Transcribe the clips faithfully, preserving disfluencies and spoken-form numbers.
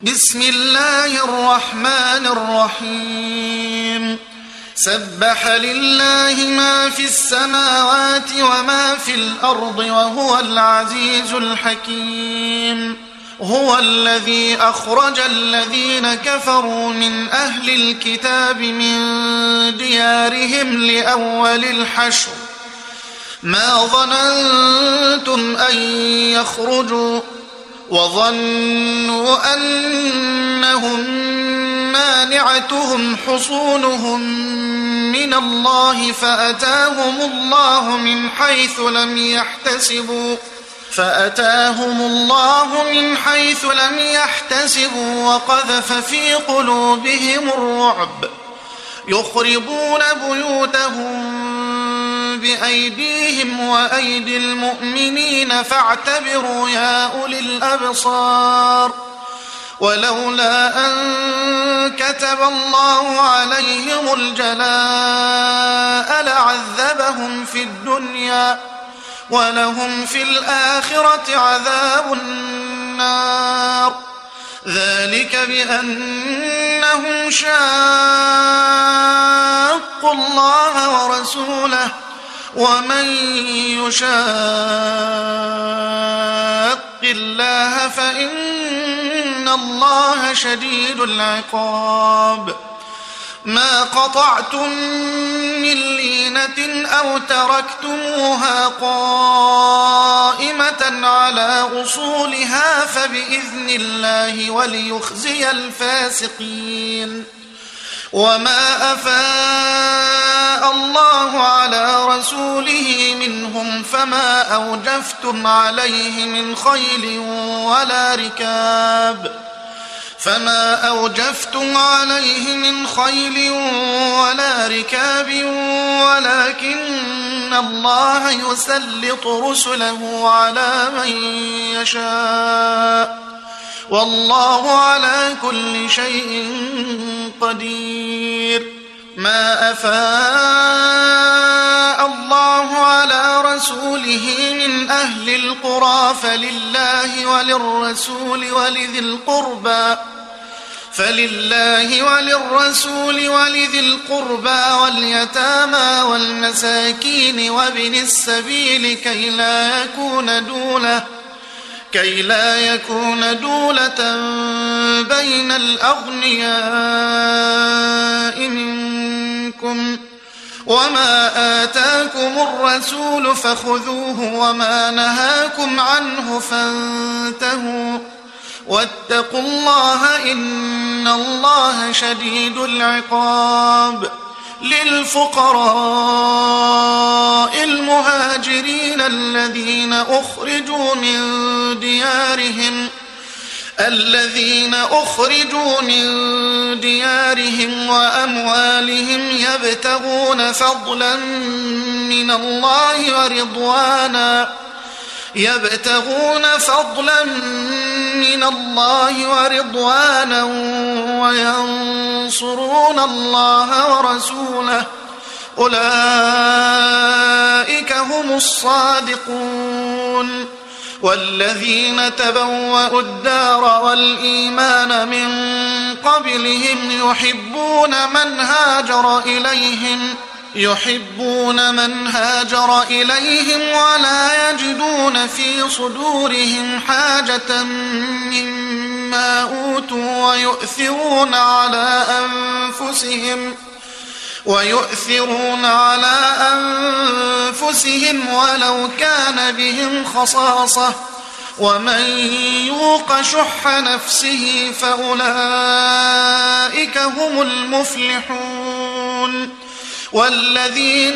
بسم الله الرحمن الرحيم سبح لله ما في السماوات وما في الأرض وهو العزيز الحكيم هو الذي أخرج الذين كفروا من أهل الكتاب من ديارهم لأول الحشر ما ظننتم أن يخرجوا وظنوا أنهم مانعتهم حصونهم من الله فأتاهم الله من حيث لم يحتسبوا فأتاهم الله من حيث لم يحتسبوا وقذف في قلوبهم الرعب يخربون بيوتهم بأيديهم وأيدي المؤمنين فاعتبروا يا أولي الأبصار ولولا أن كتب الله عليهم الجلاء لعذبهم في الدنيا ولهم في الآخرة عذاب النار ذلك بأنهم شاقوا الله ورسوله ومن يشاق الله فإن الله شديد العقاب ما قطعتم من لينة أو تركتموها قائمة على أصولها فبإذن الله وليخزي الفاسقين وما أفاء الله على رسوله منهم فما أوجفتم عليه من خيل ولا ركاب فما أوجفتم عليه من خيل ولا ركاب ولكن الله يسلط رسله على من يشاء والله على كل شيء قدير ما أفاء الله على رسوله من أهل القرى فلله وللرسول ولذي القربى فلله وللرسول ولذي القربى واليتامى والمساكين وابن السبيل كي لا يكون دولة كي لا يكون دولة بين الأغنياء منكم وما آتاكم الرسول فخذوه وما نهاكم عنه فانتهوا واتقوا الله إن الله شديد العقاب للفقراء المهاجرين الذين أخرجوا من ديارهم الذين أخرجوا من ديارهم وأموالهم يبتغون فضلا من الله ورضوانا يبتغون فضلا من الله ورضوانا وينصرون الله ورسوله أولئك هم الصادقون والذين تبوأوا الدار والإيمان من قبلهم يحبون من هاجر إليهم يحبون من هاجر إليهم ولا يجدون في صدورهم حاجة مما أوتوا ويؤثرون على أنفسهم ويؤثرون على أنفسهم ولو كان بهم خصاصة ومن يوق شح نفسه فأولئك هم المفلحون والذين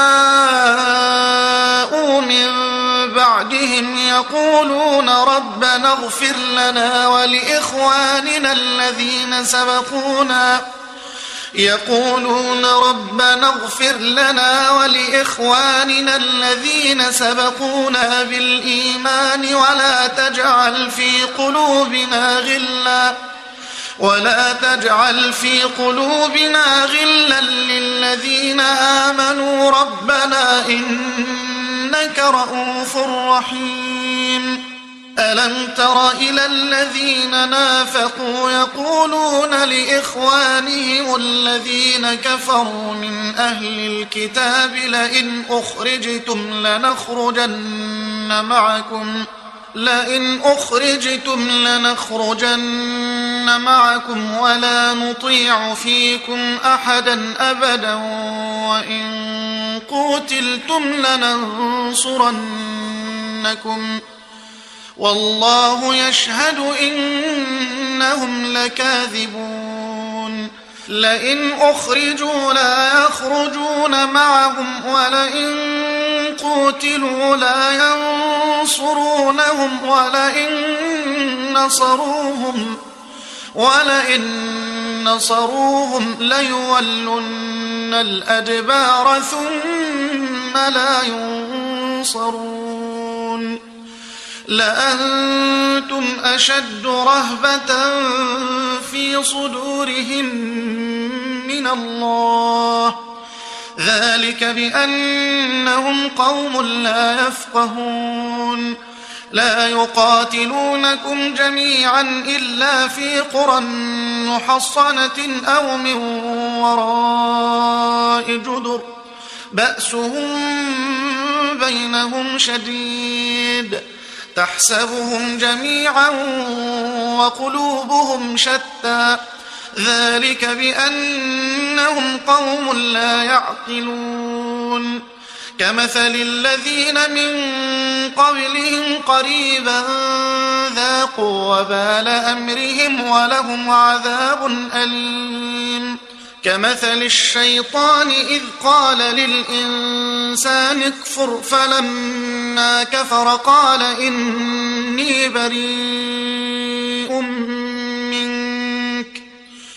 جاءوا من بعدهم يقولون ربنا اغفر لنا ولإخواننا الذين سبقونا يقولون ربنا اغفر لنا ولإخواننا الذين سبقونا بالإيمان ولا تجعل في قلوبنا غلا ولا تجعل في قلوبنا غلا للذين آمنوا ربنا إنك رؤوف رحيم ألم تر إلى الذين نافقوا يقولون لإخوانهم الذين كفروا من أهل الكتاب لئن أخرجتم لنخرجن معكم لئن أخرجتم لنخرجن معكم ولا نطيع فيكم أحدا أبدا وإن قتلتم لننصرنكم والله يشهد إنهم لكاذبون لئن أخرجوا لا يخرجون معهم ولئن قتلوا لا ينصرونهم ولئن نصروهم ولئن نصروهم ليولن الأدبار ثم لا ينصرون لأنتم أشد رهبة في صدورهم من الله ذلك بأنهم قوم لا يفقهون لا يقاتلونكم جميعا إلا في قرى محصنة أو من وراء جدر بأسهم بينهم شديد تحسبهم جميعا وقلوبهم شتى ذلك بأنهم قوم لا يعقلون كمثل الذين من قبلهم قريبا ذاقوا وبال أمرهم ولهم عذاب أليم كمثل الشيطان إذ قال للإنسان اكفر فلما كفر قال إني بريء منك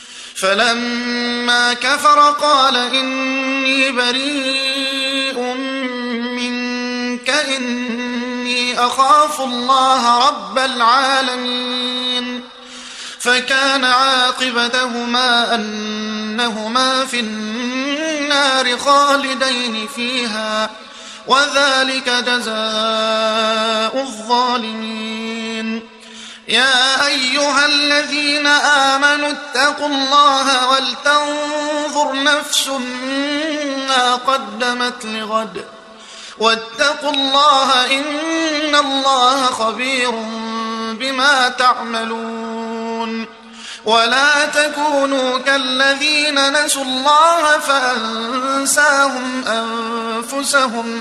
فلما كفر قال إني بريء منك إني أخاف الله رب العالمين فكان عاقبتهما أنهما في النار خالدين فيها وذلك جزاء الظالمين يا أيها الذين آمنوا اتقوا الله ولتنظر نفس ما قدمت لغد واتقوا الله إن الله خبير بما تعملون ولا تكونوا كالذين نسوا الله فأنساهم أنفسهم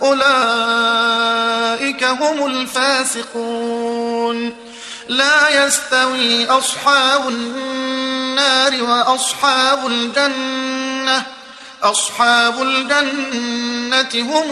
أولئك هم الفاسقون لا يستوي أصحاب النار وأصحاب الجنة أصحاب الجنة هم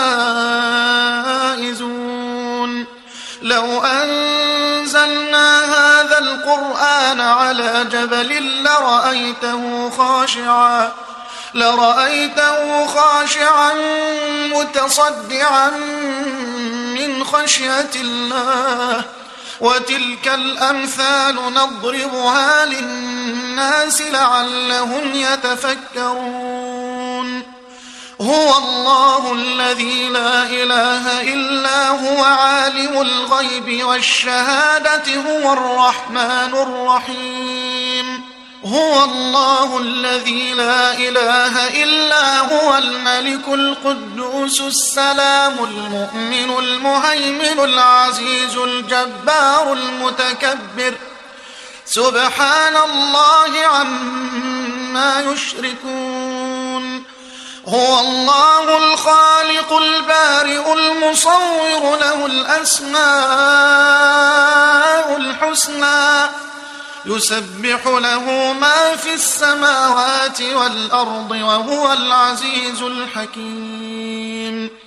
الفائزون لو أنزلنا هذا القرآن على جبل لرأيته خاشعا لرأيته خاشعا متصدعا من خشية الله وتلك الأمثال نضربها للناس لعلهم يتفكرون هو الله الذي لا إله إلا هو عالم الغيب والشهادة هو الرحمن الرحيم هو الله الذي لا إله إلا هو الملك القدوس السلام المؤمن المهيمن العزيز الجبار المتكبر سبحان الله عما يشركون هو الله الخالق البارئ المصور له الأسماء الحسنى يسبح له ما في السماوات والأرض وهو العزيز الحكيم